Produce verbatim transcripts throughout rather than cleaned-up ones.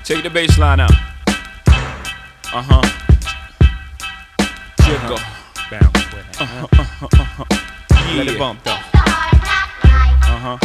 Take the bass line out. Uh-huh. Jiggle. Bounce with it. Uh-huh, uh-huh, uh-huh. Yeah. Let it bump though. Uh-huh.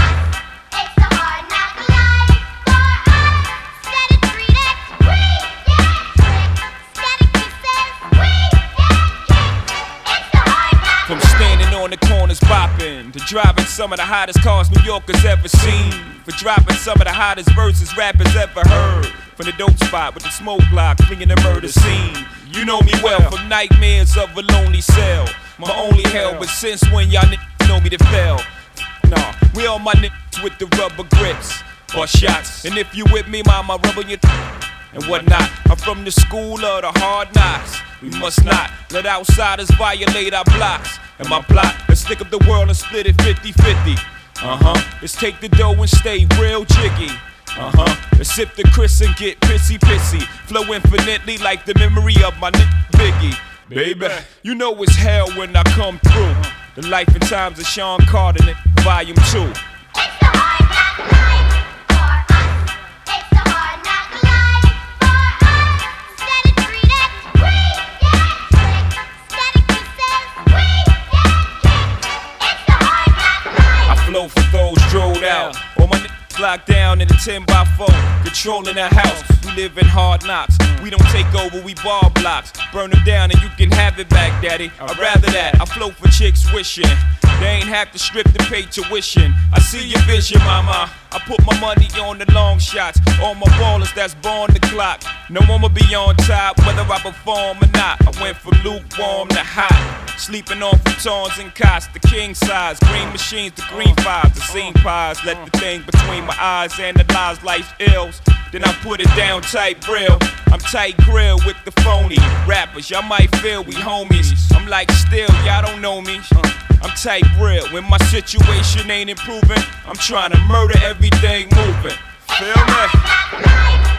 From standing on the corners bopping to driving some of the hottest cars New Yorkers ever seen, for dropping some of the hottest verses rappers ever heard, from the dope spot with the smoke block flinging the murder scene. You know me well from nightmares of a lonely cell, my only hell, but since when y'all niggas know me to fail? Nah, we all my niggas with the rubber grips or shots, and if you with me, mama, rub on your and whatnot. I'm from the school of the hard knocks. We must not let outsiders violate our blocks. And my plot, let's stick up the world and split it fifty fifty. Uh-huh, let's take the dough and stay real jiggy. Uh-huh, let's sip the Chris and get pissy pissy. Flow infinitely like the memory of my nigga Biggie. Baby, you know it's hell when I come through. The life and times of Sean Carter, volume two. Flow for those drilled out. All my niggas locked down in a ten by four, controlling the house. We live in hard knocks. We don't take over, we ball blocks. Burn them down and you can have it back, daddy. I'd rather that. I flow for chicks wishing they ain't have to strip to pay tuition. I see your vision, mama. I put my money on the long shots. All my ballers that's born the clock. No one will be on top, whether I perform or not. I went from lukewarm to hot. Sleeping on futons and cots, the king size. Green machines, the green fives, the scene pies. Let the thing between my eyes analyze life's ills. Then I put it down tight grill. I'm tight grill with the phony rappers. Y'all might feel we homies. I'm like still, y'all don't know me. I'm tight real. When my situation ain't improving, I'm trying to murder everything moving. Feel me?